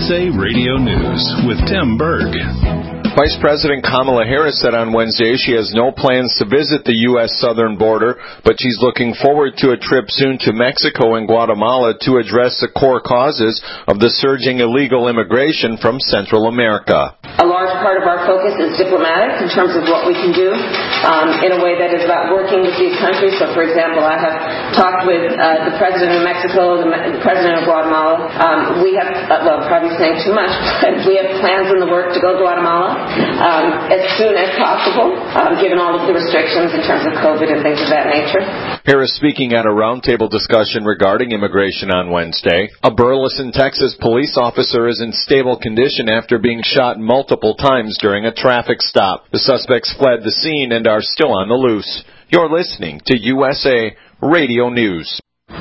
USA Radio News with Tim Berg. Vice President Kamala Harris said on Wednesday she has no plans to visit the U.S. southern border, but she's looking forward to a trip soon to Mexico and Guatemala to address the core causes of the surging illegal immigration from Central America. A large part of our focus is diplomatic in terms of what we can do in a way that is about working with these countries. So, for example, I have talked with the President of Mexico, the President of Guatemala. We have, probably saying too much, but we have plans in the work to go to Guatemala as soon as possible, given all of the restrictions in terms of COVID and things of that nature. Harris speaking at a roundtable discussion regarding immigration on Wednesday. A Burleson, Texas police officer is in stable condition after being shot multiple times during a traffic stop. The suspects fled the scene and are still on the loose. You're listening to USA Radio News.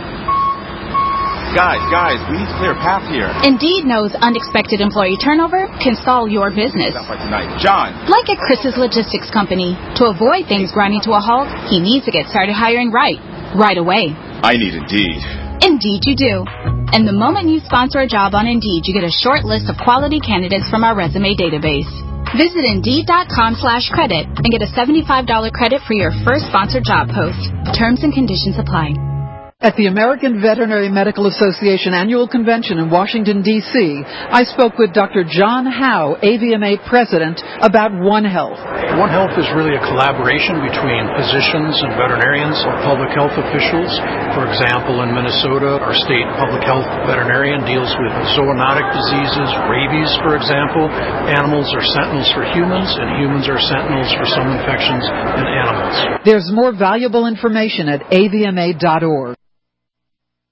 Guys, we need to clear a path here. Indeed knows unexpected employee turnover can stall your business. Stuff like tonight. John! Like at Chris's Logistics Company. To avoid things grinding to a halt, he needs to get started hiring right away. I need Indeed. Indeed you do. And the moment you sponsor a job on Indeed, you get a short list of quality candidates from our resume database. Visit Indeed.com/credit and get a $75 credit for your first sponsored job post. Terms and conditions apply. At the American Veterinary Medical Association Annual Convention in Washington, D.C., I spoke with Dr. John Howe, AVMA President, about One Health. One Health is really a collaboration between physicians and veterinarians or public health officials. For example, in Minnesota, our state public health veterinarian deals with zoonotic diseases, rabies, for example. Animals are sentinels for humans, and humans are sentinels for some infections in animals. There's more valuable information at avma.org.